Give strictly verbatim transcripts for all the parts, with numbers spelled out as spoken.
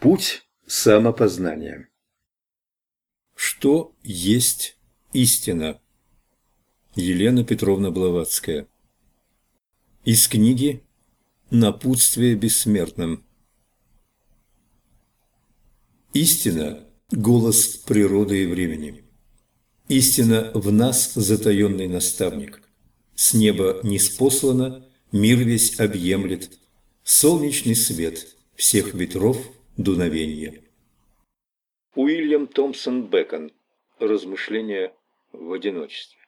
Путь самопознания. Что есть истина? Елена Петровна Блаватская. Из книги «Напутствие бессмертным». Истина – голос природы и времени. Истина в нас затаенный наставник. С неба ниспослано, мир весь объемлет. Солнечный свет всех ветров дуновенье. Уильям Томпсон Бэкон. Размышления в одиночестве.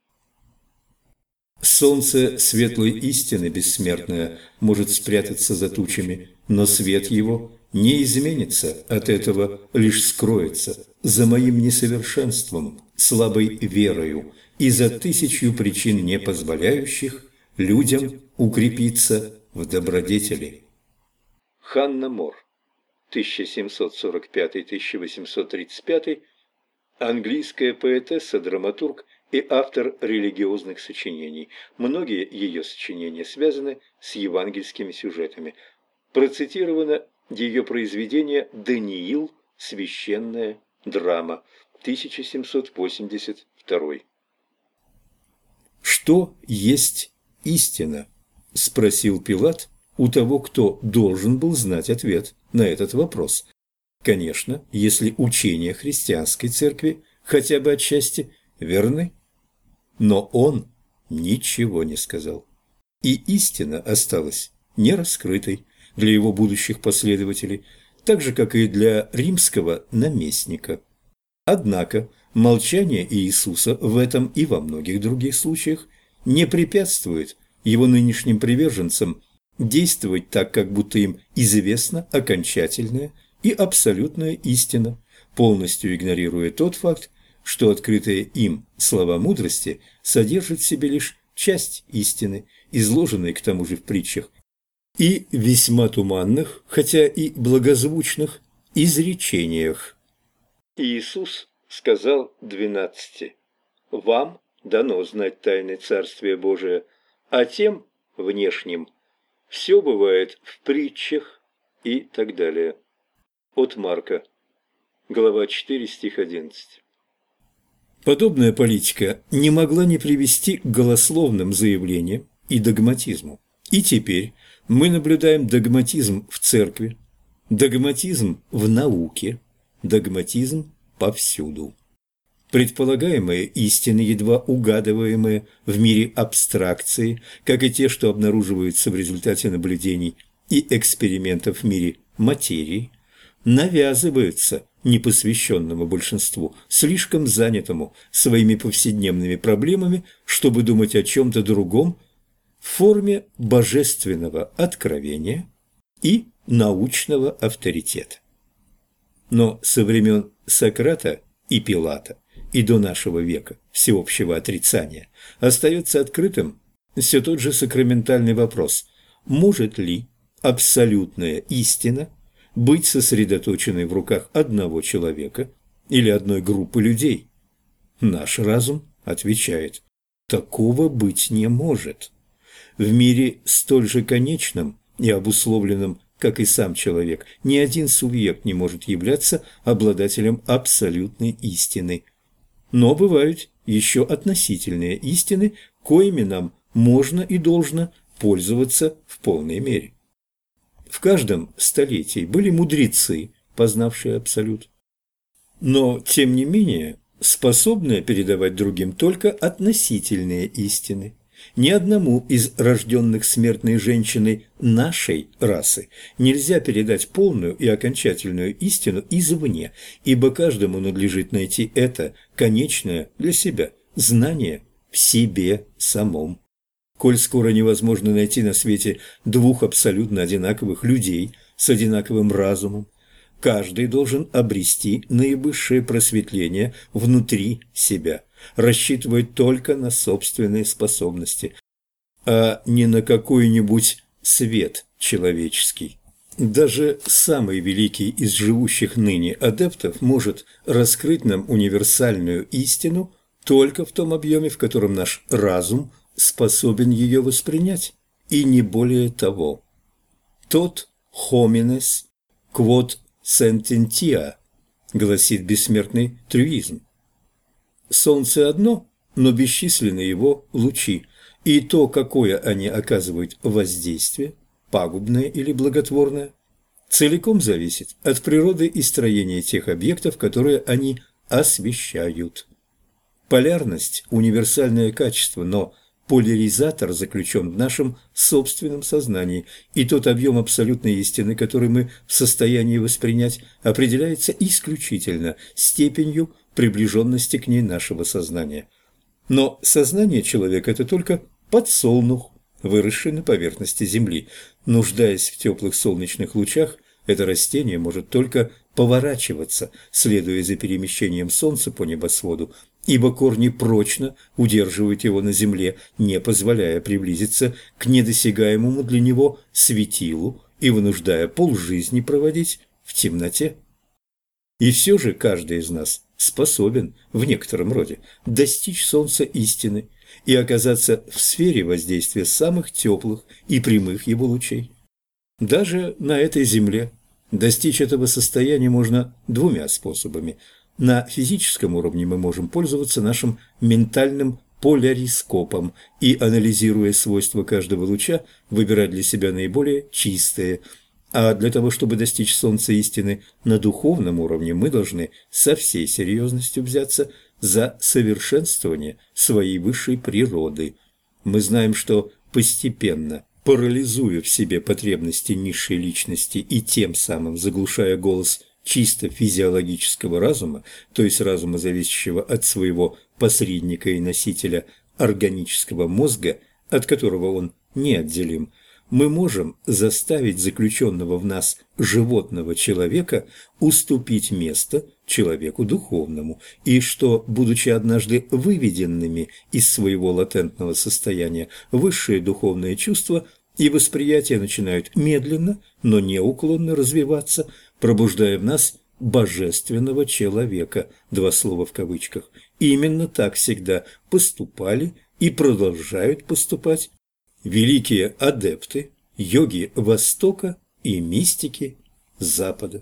Солнце светлой истины бессмертное может спрятаться за тучами, но свет его не изменится, от этого лишь скроется за моим несовершенством, слабой верою и за тысячью причин, не позволяющих людям укрепиться в добродетели. Ханна Мор, тысяча семьсот сорок пятый — тысяча восемьсот тридцать пятый, английская поэтесса, драматург и автор религиозных сочинений. Многие ее сочинения связаны с евангельскими сюжетами. Процитировано ее произведение «Даниил. Священная драма», тысяча семьсот восемьдесят второй. «Что есть истина?» – спросил Пилат у того, кто должен был знать ответ на этот вопрос. Конечно, если учения христианской церкви хотя бы отчасти верны. Но он ничего не сказал. И истина осталась нераскрытой для его будущих последователей, так же, как и для римского наместника. Однако молчание Иисуса в этом и во многих других случаях не препятствует его нынешним приверженцам действовать так, как будто им известна окончательная и абсолютная истина, полностью игнорируя тот факт, что открытые им слова мудрости содержат в себе лишь часть истины, изложенной к тому же в притчах, и весьма туманных, хотя и благозвучных, изречениях. Иисус сказал двенадцати: «Вам дано знать тайны Царствия Божия, а тем, внешним, все бывает в притчах» и так далее. От Марка, глава четыре, стих одиннадцать. Подобная политика не могла не привести к голословным заявлениям и догматизму. И теперь мы наблюдаем догматизм в церкви, догматизм в науке, догматизм повсюду. Предполагаемые истины, едва угадываемые в мире абстракции, как и те, что обнаруживаются в результате наблюдений и экспериментов в мире материи, навязываются непосвященному большинству, слишком занятому своими повседневными проблемами, чтобы думать о чем-то другом, в форме божественного откровения и научного авторитета. Но со времен Сократа и Пилата и до нашего века всеобщего отрицания остается открытым все тот же сакраментальный вопрос: может ли абсолютная истина быть сосредоточенной в руках одного человека или одной группы людей? Наш разум отвечает: такого быть не может. В мире столь же конечном и обусловленном, как и сам человек, ни один субъект не может являться обладателем абсолютной истины. Но бывают еще относительные истины, коими нам можно и должно пользоваться в полной мере. В каждом столетии были мудрецы, познавшие абсолют, но, тем не менее, способные передавать другим только относительные истины. Ни одному из рожденных смертной женщиной нашей расы нельзя передать полную и окончательную истину извне, ибо каждому надлежит найти это конечное для себя знание в себе самом. Коль скоро невозможно найти на свете двух абсолютно одинаковых людей с одинаковым разумом, каждый должен обрести наивысшее просветление внутри себя, рассчитывать только на собственные способности, а не на какой-нибудь свет человеческий. Даже самый великий из живущих ныне адептов может раскрыть нам универсальную истину только в том объеме, в котором наш разум способен ее воспринять, и не более того. Тот homines, quod сентентиа, гласит бессмертный трюизм. Солнце одно, но бесчисленны его лучи, и то, какое они оказывают воздействие, пагубное или благотворное, целиком зависит от природы и строения тех объектов, которые они освещают. Полярность – универсальное качество, но поляризатор заключен в нашем собственном сознании, и тот объем абсолютной истины, который мы в состоянии воспринять, определяется исключительно степенью приближенности к ней нашего сознания. Но сознание человека – это только подсолнух, выросший на поверхности Земли. Нуждаясь в теплых солнечных лучах, это растение может только поворачиваться, следуя за перемещением Солнца по небосводу, ибо корни прочно удерживают его на земле, не позволяя приблизиться к недосягаемому для него светилу и вынуждая полжизни проводить в темноте. И все же каждый из нас способен в некотором роде достичь Солнца истины и оказаться в сфере воздействия самых теплых и прямых его лучей. Даже на этой земле достичь этого состояния можно двумя способами. На физическом уровне мы можем пользоваться нашим ментальным полярископом и, анализируя свойства каждого луча, выбирать для себя наиболее чистые. А для того, чтобы достичь Солнца истины на духовном уровне, мы должны со всей серьезностью взяться за совершенствование своей высшей природы. Мы знаем, что постепенно, парализуя в себе потребности низшей личности и тем самым заглушая голос чисто физиологического разума, то есть разума, зависящего от своего посредника и носителя органического мозга, от которого он неотделим, мы можем заставить заключенного в нас животного человека уступить место человеку духовному, и что, будучи однажды выведенными из своего латентного состояния, высшие духовные чувства и восприятия начинают медленно, но неуклонно развиваться, пробуждая в нас божественного человека, два слова в кавычках. И именно так всегда поступали и продолжают поступать великие адепты, йоги Востока и мистики Запада.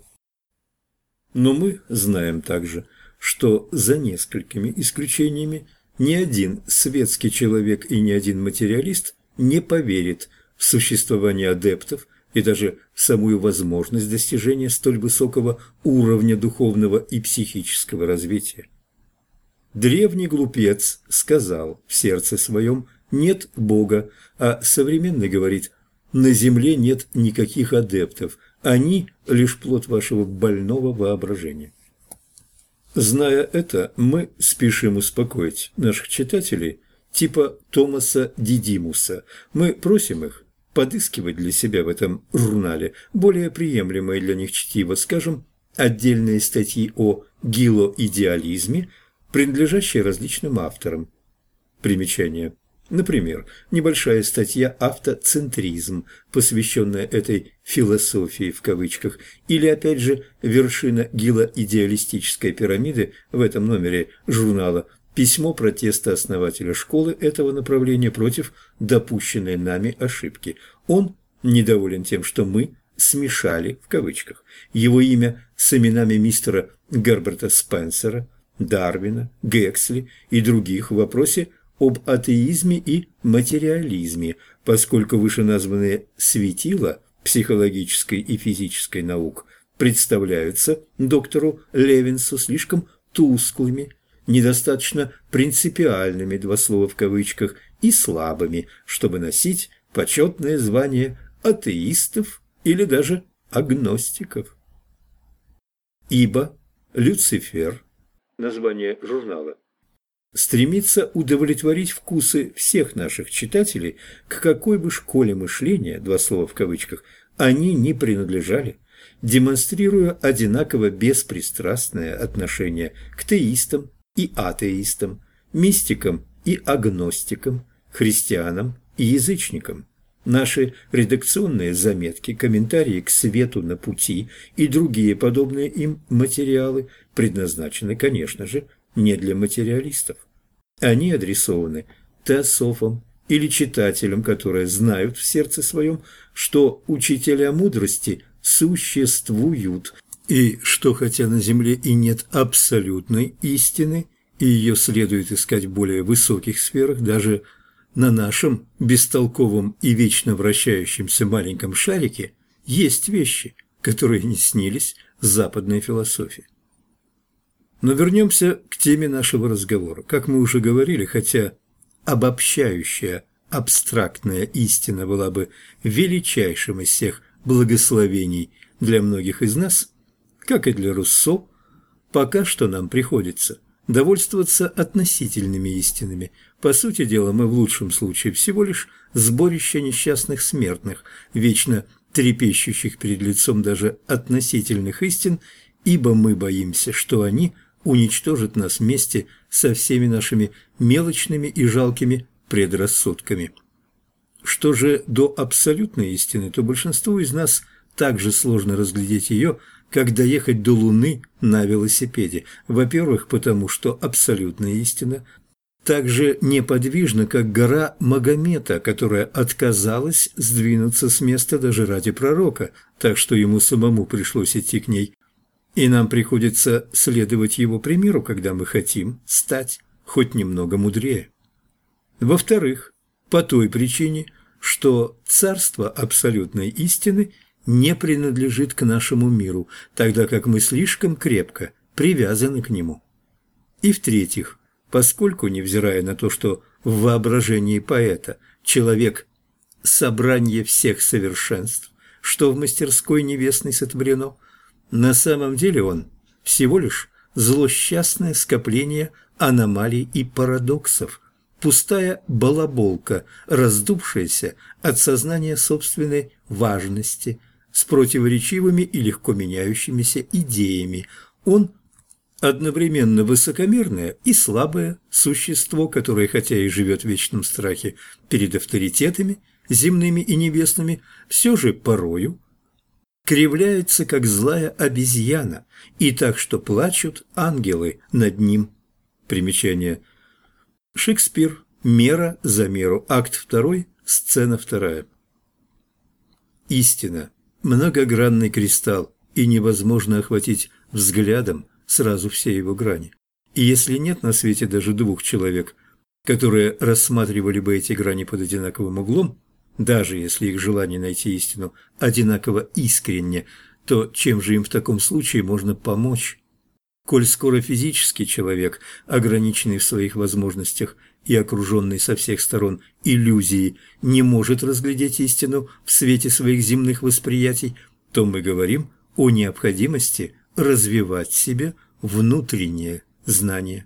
Но мы знаем также, что за несколькими исключениями ни один светский человек и ни один материалист не поверит в существование адептов и даже в самую возможность достижения столь высокого уровня духовного и психического развития. Древний глупец сказал в сердце своем: «Нет Бога», а современный говорит: «На земле нет никаких адептов, они – лишь плод вашего больного воображения». Зная это, мы спешим успокоить наших читателей типа Томаса Дидимуса. Мы просим их подыскивать для себя в этом журнале более приемлемое для них чтиво, скажем, отдельные статьи о гилоидеализме, принадлежащие различным авторам. Примечание. Например, небольшая статья «Автоцентризм», посвященная этой «философии» в кавычках, или, опять же, вершина гилоидеалистической пирамиды в этом номере журнала «Письмо протеста основателя школы этого направления против допущенной нами ошибки». Он недоволен тем, что мы «смешали» в кавычках его имя с именами мистера Герберта Спенсера, Дарвина, Гексли и других в вопросе об атеизме и материализме, поскольку вышеназванные светила психологической и физической наук представляются доктору Левинсу слишком тусклыми, недостаточно принципиальными, два слова в кавычках, и слабыми, чтобы носить почетное звание атеистов или даже агностиков. Ибо Люцифер, название журнала, стремится удовлетворить вкусы всех наших читателей, к какой бы школе мышления, два слова в кавычках, они ни принадлежали, демонстрируя одинаково беспристрастное отношение к теистам и атеистам, мистикам и агностикам, христианам и язычникам. Наши редакционные заметки, комментарии к «Свету на пути» и другие подобные им материалы предназначены, конечно же, не для материалистов. Они адресованы теософам или читателям, которые знают в сердце своем, что учителя мудрости существуют, И что, хотя на Земле и нет абсолютной истины, и ее следует искать в более высоких сферах, даже на нашем бестолковом и вечно вращающемся маленьком шарике есть вещи, которые не снились западной философии. Но вернемся к теме нашего разговора. Как мы уже говорили, хотя обобщающая абстрактная истина была бы величайшим из всех благословений для многих из нас, как и для Руссо, пока что нам приходится довольствоваться относительными истинами. По сути дела, мы в лучшем случае всего лишь сборище несчастных смертных, вечно трепещущих перед лицом даже относительных истин, ибо мы боимся, что они уничтожат нас вместе со всеми нашими мелочными и жалкими предрассудками. Что же до абсолютной истины, то большинству из нас также сложно разглядеть ее, как доехать до Луны на велосипеде. Во-первых, потому что абсолютная истина так же неподвижна, как гора Магомета, которая отказалась сдвинуться с места даже ради пророка, так что ему самому пришлось идти к ней. И нам приходится следовать его примеру, когда мы хотим стать хоть немного мудрее. Во-вторых, по той причине, что царство абсолютной истины не принадлежит к нашему миру, тогда как мы слишком крепко привязаны к нему. И в-третьих, поскольку, невзирая на то, что в воображении поэта человек – собрание всех совершенств, что в мастерской небесной сотворено, на самом деле он всего лишь злосчастное скопление аномалий и парадоксов, пустая балаболка, раздувшаяся от сознания собственной важности, с противоречивыми и легко меняющимися идеями. Он одновременно высокомерное и слабое существо, которое, хотя и живет в вечном страхе перед авторитетами, земными и небесными, все же порою кривляется, как злая обезьяна, и так, что плачут ангелы над ним. Примечание. Шекспир. Мера за меру. Акт два, сцена вторая. Истина – многогранный кристалл, и невозможно охватить взглядом сразу все его грани. И если нет на свете даже двух человек, которые рассматривали бы эти грани под одинаковым углом, даже если их желание найти истину одинаково искренне, то чем же им в таком случае можно помочь? Коль скоро физический человек, ограниченный в своих возможностях и окруженный со всех сторон иллюзией, не может разглядеть истину в свете своих земных восприятий, то мы говорим о необходимости развивать в себе внутреннее знание.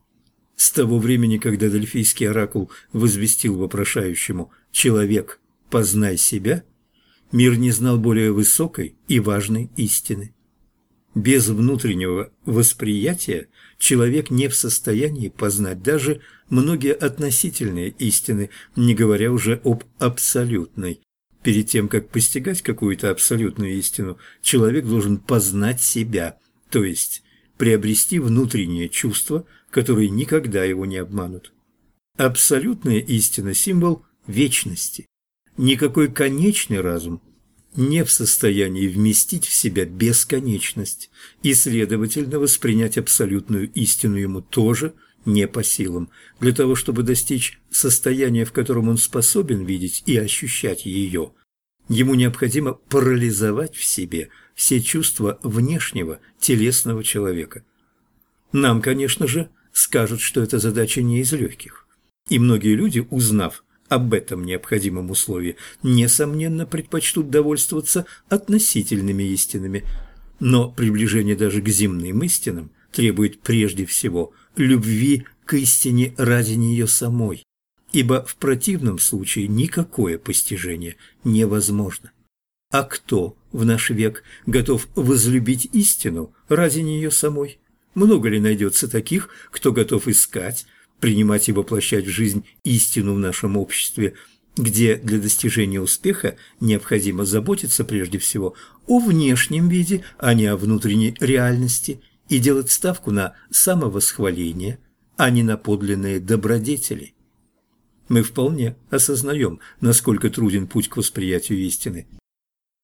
С того времени, когда Дельфийский оракул возвестил вопрошающему «Человек, познай себя», мир не знал более высокой и важной истины. Без внутреннего восприятия человек не в состоянии познать даже многие относительные истины, не говоря уже об абсолютной. Перед тем, как постигать какую-то абсолютную истину, человек должен познать себя, то есть приобрести внутреннее чувство, которые никогда его не обманут. Абсолютная истина – символ вечности. Никакой конечный разум не в состоянии вместить в себя бесконечность, и, следовательно, воспринять абсолютную истину ему тоже не по силам. Для того, чтобы достичь состояния, в котором он способен видеть и ощущать ее, ему необходимо парализовать в себе все чувства внешнего телесного человека. Нам, конечно же, скажут, что эта задача не из легких. И многие люди, узнав об этом необходимом условии, несомненно, предпочтут довольствоваться относительными истинами. Но приближение даже к земным истинам требует прежде всего любви к истине ради нее самой, ибо в противном случае никакое постижение невозможно. А кто в наш век готов возлюбить истину ради нее самой? Много ли найдется таких, кто готов искать, принимать и воплощать в жизнь истину в нашем обществе, где для достижения успеха необходимо заботиться прежде всего о внешнем виде, а не о внутренней реальности, и делать ставку на самовосхваление, а не на подлинные добродетели? Мы вполне осознаем, насколько труден путь к восприятию истины.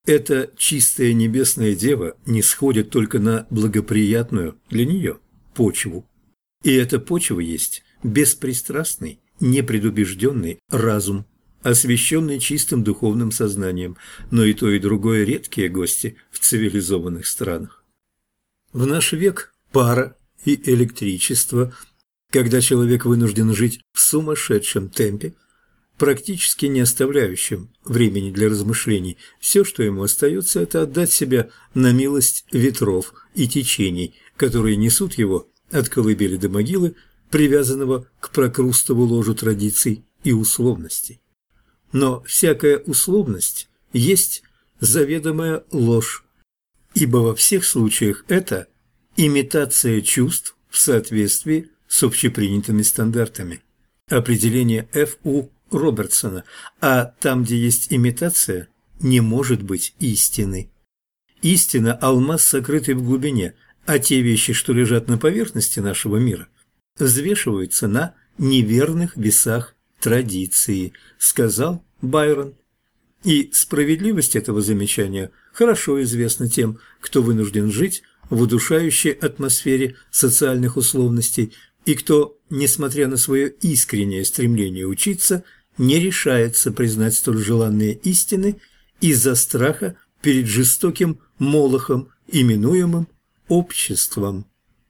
Эта чистая небесная дева не сходит только на благоприятную для нее почву. И эта почва есть беспристрастный, непредубежденный разум, освященный чистым духовным сознанием, но и то, и другое редкие гости в цивилизованных странах. В наш век пара и электричество, когда человек вынужден жить в сумасшедшем темпе, практически не оставляющим времени для размышлений, все, что ему остается, это отдать себя на милость ветров и течений, которые несут его от колыбели до могилы, привязанного к прокрустову ложу традиций и условностей. Но всякая условность есть заведомая ложь, ибо во всех случаях это имитация чувств в соответствии с общепринятыми стандартами. Определение Ф У Робертсона, а там, где есть имитация, не может быть истины. Истина – алмаз, сокрытый в глубине, а те вещи, что лежат на поверхности нашего мира, взвешиваются на неверных весах традиции, сказал Байрон. И справедливость этого замечания хорошо известна тем, кто вынужден жить в удушающей атмосфере социальных условностей и кто, несмотря на свое искреннее стремление учиться, не решается признать столь желанные истины из-за страха перед жестоким молохом, именуемым обществом.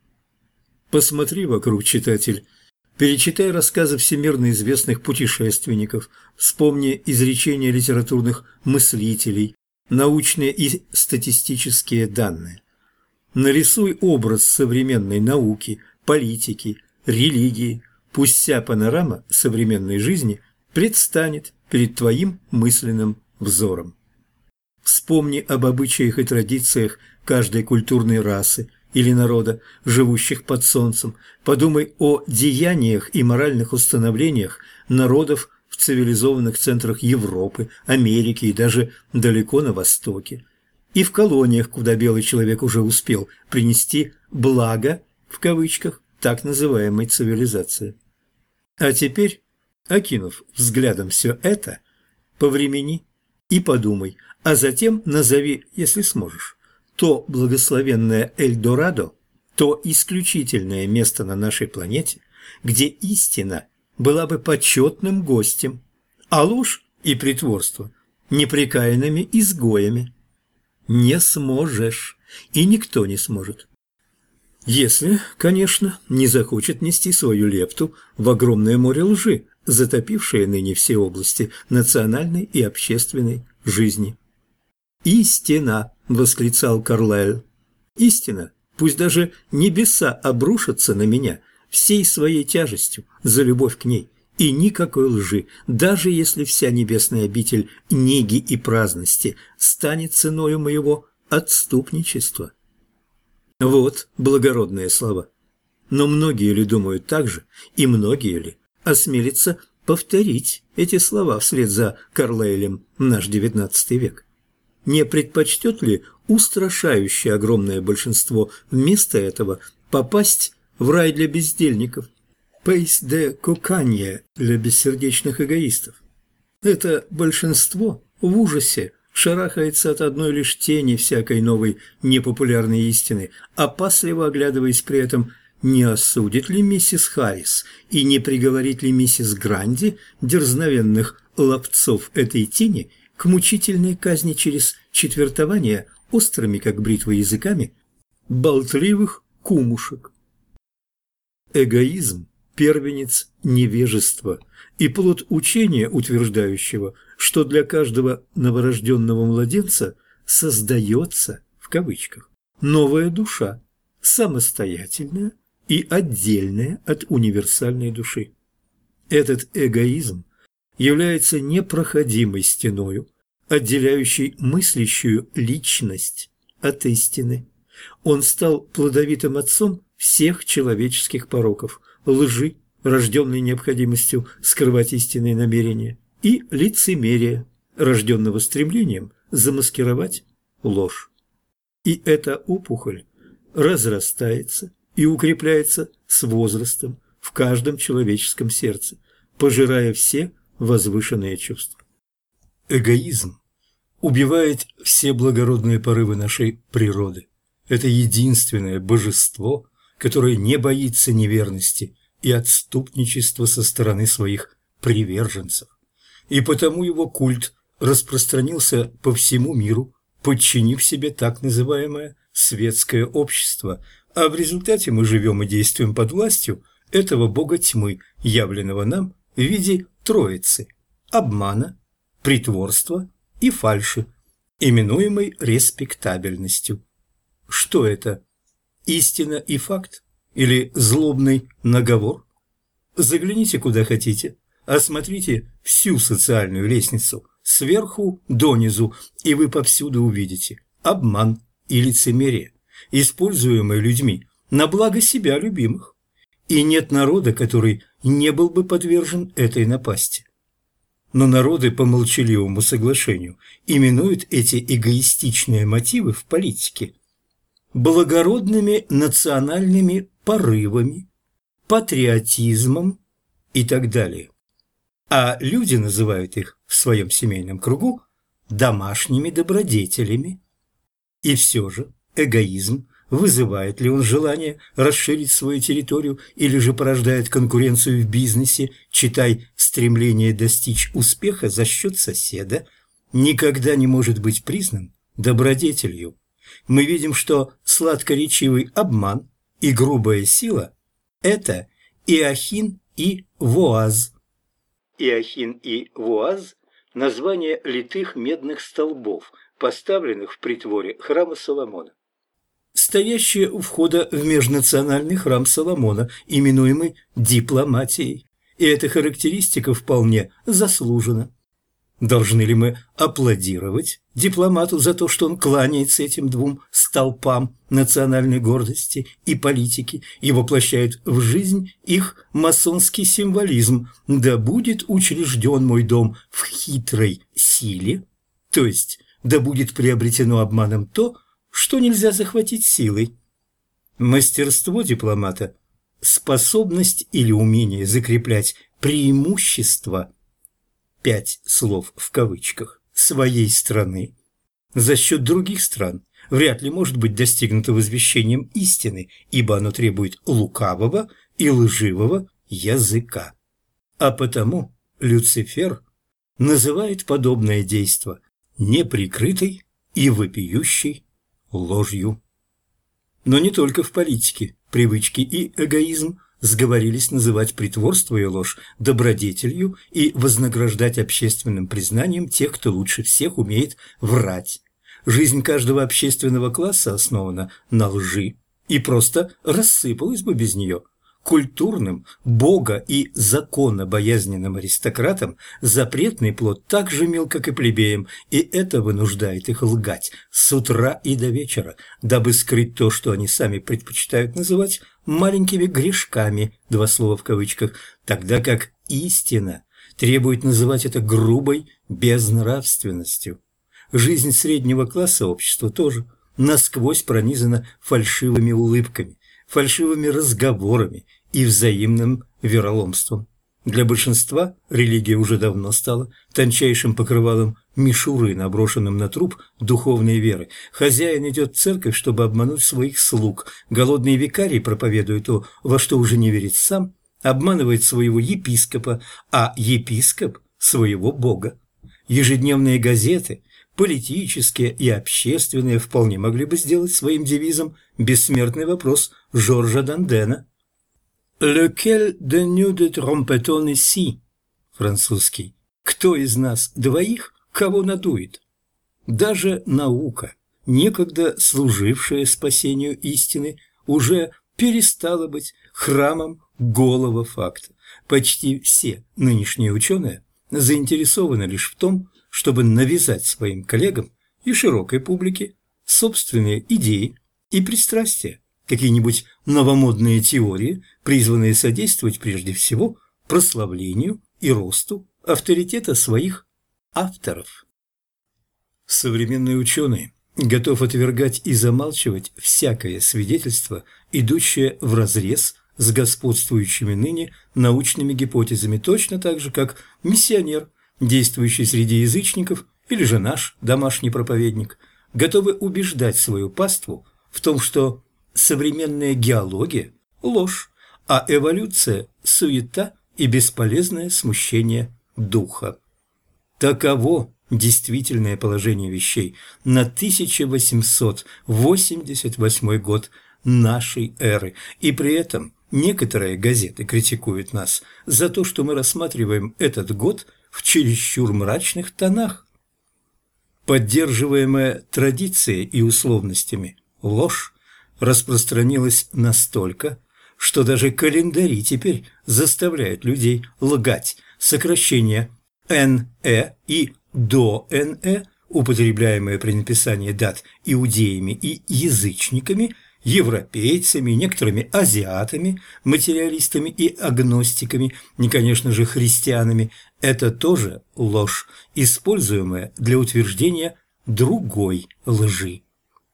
Посмотри вокруг, читатель, перечитай рассказы всемирно известных путешественников, вспомни изречения литературных мыслителей, научные и статистические данные. Нарисуй образ современной науки, политики, религии, пусть вся панорама современной жизни предстанет перед твоим мысленным взором. Вспомни об обычаях и традициях каждой культурной расы или народа, живущих под солнцем. Подумай о деяниях и моральных установлениях народов в цивилизованных центрах Европы, Америки и даже далеко на Востоке. И в колониях, куда белый человек уже успел принести «благо» в кавычках так называемой цивилизации. А теперь, окинув взглядом все это, повремени и подумай, а затем назови, если сможешь, то благословенное Эльдорадо, то исключительное место на нашей планете, где истина была бы почетным гостем, а ложь и притворство – непрекаянными изгоями. Не сможешь, и никто не сможет. Если, конечно, не захочет нести свою лепту в огромное море лжи, затопившее ныне все области национальной и общественной жизни. «Истина!» – восклицал Карлайл. «Истина! Пусть даже небеса обрушатся на меня всей своей тяжестью за любовь к ней, и никакой лжи, даже если вся небесная обитель неги и праздности станет ценою моего отступничества». Вот благородные слова. Но многие ли думают так же, и многие ли осмелятся повторить эти слова вслед за Карлайлем наш девятнадцатый век? Не предпочтет ли устрашающее огромное большинство вместо этого попасть в рай для бездельников, пейс де коканье для бессердечных эгоистов? Это большинство в ужасе шарахается от одной лишь тени всякой новой непопулярной истины, опасливо оглядываясь при этом, не осудит ли миссис Харрис и не приговорит ли миссис Гранди дерзновенных ловцов этой тени к мучительной казни через четвертование острыми, как бритвы, языками болтливых кумушек. Эгоизм – первенец невежества и плод учения, утверждающего, что для каждого новорожденного младенца создается, в кавычках, новая душа, самостоятельная и отдельная от универсальной души. Этот эгоизм является непроходимой стеною, отделяющей мыслящую личность от истины. Он стал плодовитым отцом всех человеческих пороков, лжи, рожденной необходимостью скрывать истинные намерения, и лицемерия, рожденного стремлением замаскировать ложь. И эта опухоль разрастается и укрепляется с возрастом в каждом человеческом сердце, пожирая все возвышенные чувства. Эгоизм убивает все благородные порывы нашей природы. Это единственное божество, которое не боится неверности и отступничества со стороны своих приверженцев. И потому его культ распространился по всему миру, подчинив себе так называемое светское общество, а в результате мы живем и действуем под властью этого бога тьмы, явленного нам в виде троицы – обмана, притворства и фальши, именуемой респектабельностью. Что это? Истина и факт? Или злобный наговор? Загляните куда хотите, осмотрите всю социальную лестницу сверху донизу, и вы повсюду увидите обман и лицемерие, используемые людьми на благо себя любимых. И нет народа, который не был бы подвержен этой напасти. Но народы по молчаливому соглашению именуют эти эгоистичные мотивы в политике благородными национальными порывами, патриотизмом и так далее. А люди называют их в своем семейном кругу домашними добродетелями. И все же эгоизм, вызывает ли он желание расширить свою территорию или же порождает конкуренцию в бизнесе, читай стремление достичь успеха за счет соседа, никогда не может быть признан добродетелью. Мы видим, что сладкоречивый обман и грубая сила – это Иохин и Воаз. Иохин и Воаз – название литых медных столбов, поставленных в притворе храма Соломона. Стоящие у входа в межнациональный храм Соломона, именуемый дипломатией. И эта характеристика вполне заслужена. Должны ли мы аплодировать дипломату за то, что он кланяется этим двум столпам национальной гордости и политики и воплощает в жизнь их масонский символизм «Да будет учрежден мой дом в хитрой силе», то есть «Да будет приобретено обманом то, что нельзя захватить силой». Мастерство дипломата – способность или умение закреплять преимущества, пять слов в кавычках, своей страны за счет других стран вряд ли может быть достигнуто возвещением истины, ибо оно требует лукавого и лживого языка. А потому Люцифер называет подобное действо неприкрытой и вопиющей ложью. Но не только в политике привычки и эгоизм сговорились называть притворство и ложь добродетелью и вознаграждать общественным признанием тех, кто лучше всех умеет врать. Жизнь каждого общественного класса основана на лжи и просто рассыпалась бы без нее. Культурным, бога- и законобоязненным аристократам запретный плод так же мил, как и плебеям, и это вынуждает их лгать с утра и до вечера, дабы скрыть то, что они сами предпочитают называть маленькими грешками, два слова в кавычках, тогда как истина требует называть это грубой безнравственностью. Жизнь среднего класса общества тоже насквозь пронизана фальшивыми улыбками, фальшивыми разговорами и взаимным вероломством. Для большинства религия уже давно стала тончайшим покрывалом мишуры, наброшенным на труп духовной веры. Хозяин идет в церковь, чтобы обмануть своих слуг. Голодный викарий проповедует то, во что уже не верит сам, обманывает своего епископа, а епископ – своего бога. Ежедневные газеты, политические и общественные, вполне могли бы сделать своим девизом бессмертный вопрос Жоржа Дандена. «Lequel de nous de trompe-t-on ici?» Французский. «Кто из нас двоих кого надует?» Даже наука, некогда служившая спасению истины, уже перестала быть храмом голого факта. Почти все нынешние ученые заинтересованы лишь в том, чтобы навязать своим коллегам и широкой публике собственные идеи и пристрастия, какие-нибудь новомодные теории, призванные содействовать прежде всего прославлению и росту авторитета своих авторов. Современный ученый готов отвергать и замалчивать всякое свидетельство, идущее вразрез с господствующими ныне научными гипотезами, точно так же, как миссионер, действующий среди язычников или же наш домашний проповедник, готовы убеждать свою паству в том, что современная геология – ложь, а эволюция – суета и бесполезное смущение духа. Таково действительное положение вещей на тысяча восемьсот восемьдесят восьмой год нашей эры, и при этом некоторые газеты критикуют нас за то, что мы рассматриваем этот год в чересчур мрачных тонах. Поддерживаемая традицией и условностями ложь распространилась настолько, что даже календари теперь заставляют людей лгать. Сокращения эн э и до эн э, употребляемые при написании дат иудеями и язычниками, европейцами, некоторыми азиатами, материалистами и агностиками, и, конечно же, христианами, это тоже ложь, используемая для утверждения другой лжи.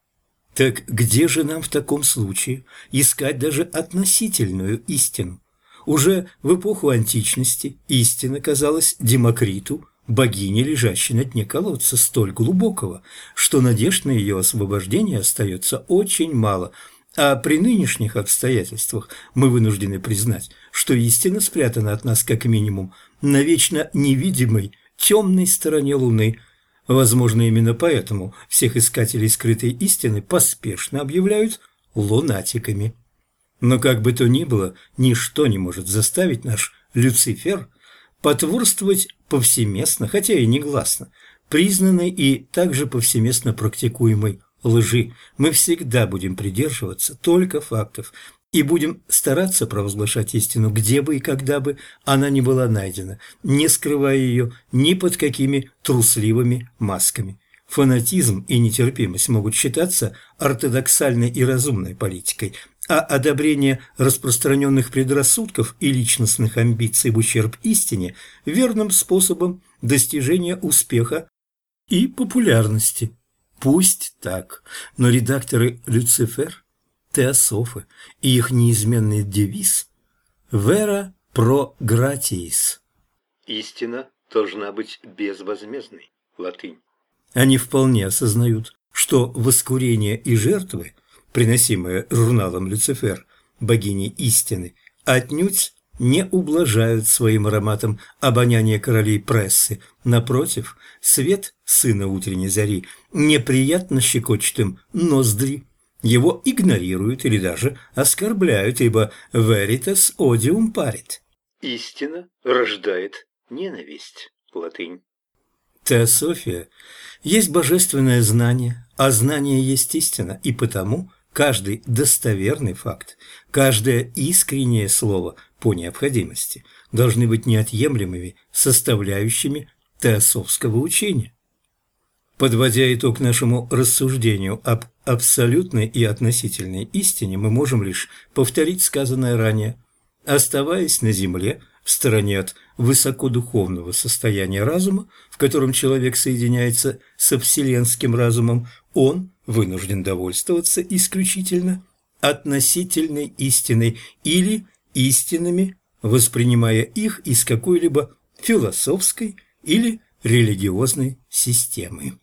Так где же нам в таком случае искать даже относительную истину? Уже в эпоху античности истина казалась Демокриту богиней, лежащей на дне колодца столь глубокого, что надежд на ее освобождение остается очень мало, а при нынешних обстоятельствах мы вынуждены признать, что истина спрятана от нас как минимум на вечно невидимой темной стороне Луны. Возможно, именно поэтому всех искателей скрытой истины поспешно объявляют лунатиками. Но как бы то ни было, ничто не может заставить наш Люцифер потворствовать повсеместно, хотя и негласно, признанной и также повсеместно практикуемой лжи. Мы всегда будем придерживаться только фактов и будем стараться провозглашать истину, где бы и когда бы она ни была найдена, не скрывая ее ни под какими трусливыми масками. Фанатизм и нетерпимость могут считаться ортодоксальной и разумной политикой, а одобрение распространенных предрассудков и личностных амбиций в ущерб истине – верным способом достижения успеха и популярности. Пусть так, но редакторы «Люцифер», теософы и их неизменный девиз «Vera pro gratiis» – «Истина должна быть безвозмездной» – латынь. Они вполне осознают, что воскурение и жертвы, приносимые журналом «Люцифер», богиней истины, отнюдь не ублажают своим ароматом обоняние королей прессы. Напротив, свет сына утренней зари неприятно щекочет им ноздри. Его игнорируют или даже оскорбляют, ибо «veritas odium parit» – «истина рождает ненависть» – латынь. Теософия есть божественное знание, а знание есть истина, и потому каждый достоверный факт, каждое искреннее слово по необходимости должны быть неотъемлемыми составляющими теософского учения. Подводя итог нашему рассуждению об абсолютной и относительной истине, мы можем лишь повторить сказанное ранее. Оставаясь на земле, в стороне от высокодуховного состояния разума, в котором человек соединяется со вселенским разумом, он вынужден довольствоваться исключительно относительной истиной или истинами, воспринимая их из какой-либо философской или религиозной системы.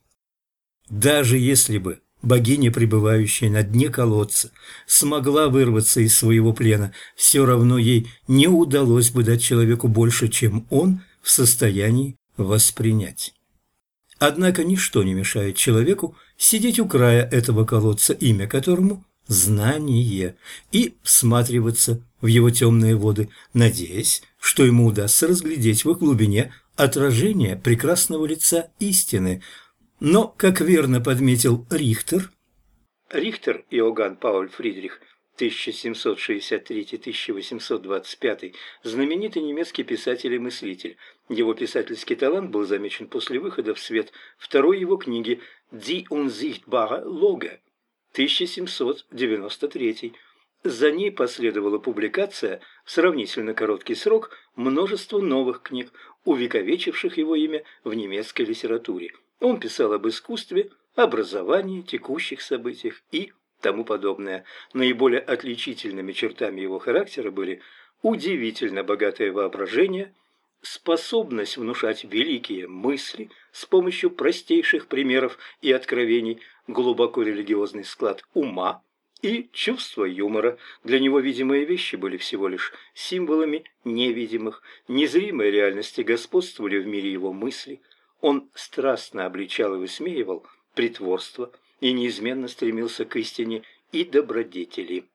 Даже если бы богиня, пребывающая на дне колодца, смогла вырваться из своего плена, все равно ей не удалось бы дать человеку больше, чем он в состоянии воспринять. Однако ничто не мешает человеку сидеть у края этого колодца, имя которому – знание, и всматриваться в его темные воды, надеясь, что ему удастся разглядеть в их глубине отражение прекрасного лица истины. Но, как верно подметил Рихтер, Рихтер Иоганн Пауль Фридрих, тысяча семьсот шестьдесят третий — тысяча восемьсот двадцать пятый, знаменитый немецкий писатель и мыслитель. Его писательский талант был замечен после выхода в свет второй его книги «Die unsichtbare Logik» тысяча семьсот девяносто третий. За ней последовала публикация в сравнительно короткий срок множества новых книг, увековечивших его имя в немецкой литературе. Он писал об искусстве, образовании, текущих событиях и тому подобное. Наиболее отличительными чертами его характера были удивительно богатое воображение, способность внушать великие мысли с помощью простейших примеров и откровений, глубоко религиозный склад ума и чувство юмора. Для него видимые вещи были всего лишь символами невидимых, незримые реальности господствовали в мире его мысли. Он страстно обличал и высмеивал притворство и неизменно стремился к истине и добродетели.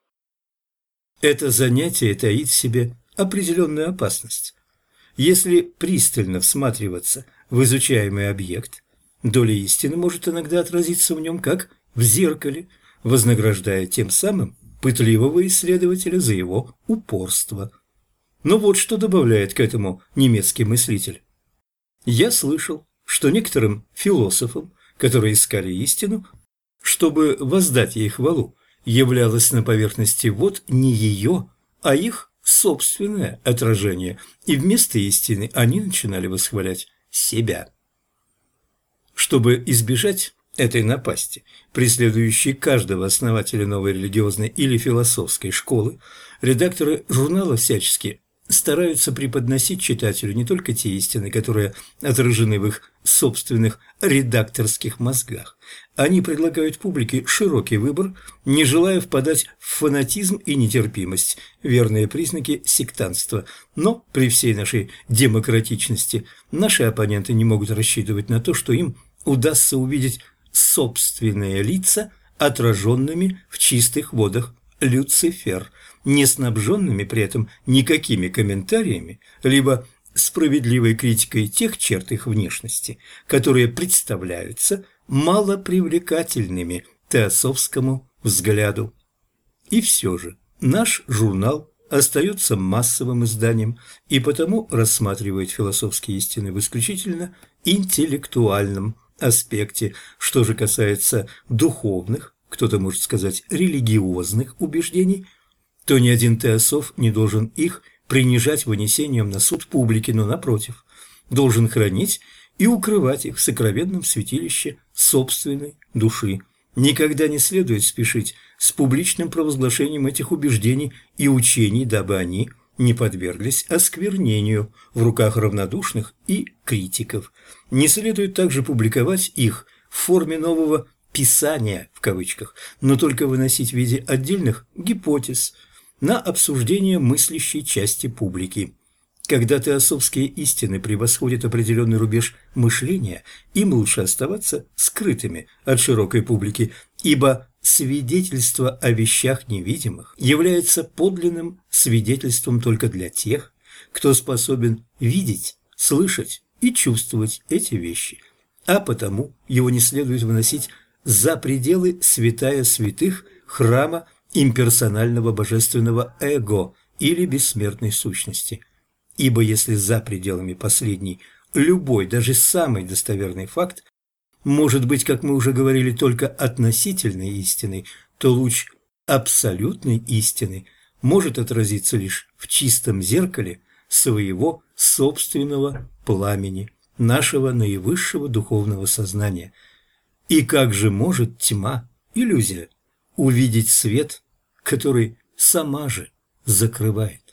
Это занятие таит в себе определенную опасность. Если пристально всматриваться в изучаемый объект, доля истины может иногда отразиться в нем как в зеркале, вознаграждая тем самым пытливого исследователя за его упорство. Но вот что добавляет к этому немецкий мыслитель. Я слышал, что некоторым философам, которые искали истину, чтобы воздать ей хвалу, являлось на поверхности вод не ее, а их собственное отражение, и вместо истины они начинали восхвалять себя. Чтобы избежать этой напасти, преследующей каждого основателя новой религиозной или философской школы, редакторы журнала всячески стараются преподносить читателю не только те истины, которые отражены в их собственных редакторских мозгах. Они предлагают публике широкий выбор, не желая впадать в фанатизм и нетерпимость, верные признаки сектантства. Но при всей нашей демократичности наши оппоненты не могут рассчитывать на то, что им удастся увидеть собственные лица, отраженными в чистых водах Люцифер, не снабженными при этом никакими комментариями, либо справедливой критикой тех черт их внешности, которые представляются малопривлекательными теософскому взгляду. И все же наш журнал остается массовым изданием и потому рассматривает философские истины в исключительно интеллектуальном аспекте. Что же касается духовных, кто-то может сказать религиозных убеждений, то ни один теософ не должен их принижать вынесением на суд публики, но, напротив, должен хранить и укрывать их в сокровенном святилище собственной души. Никогда не следует спешить с публичным провозглашением этих убеждений и учений, дабы они не подверглись осквернению в руках равнодушных и критиков. Не следует также публиковать их в форме нового «писания», в кавычках, но только выносить в виде отдельных гипотез на обсуждение мыслящей части публики. Когда теософские истины превосходят определенный рубеж мышления, им лучше оставаться скрытыми от широкой публики, ибо свидетельство о вещах невидимых является подлинным свидетельством только для тех, кто способен видеть, слышать и чувствовать эти вещи, а потому его не следует выносить за пределы святая святых храма имперсонального божественного эго или бессмертной сущности. Ибо если за пределами последней любой, даже самый достоверный факт может быть, как мы уже говорили, только относительной истиной, то луч абсолютной истины может отразиться лишь в чистом зеркале своего собственного пламени, нашего наивысшего духовного сознания. И как же может тьма, иллюзия, увидеть свет, который сама же закрывает?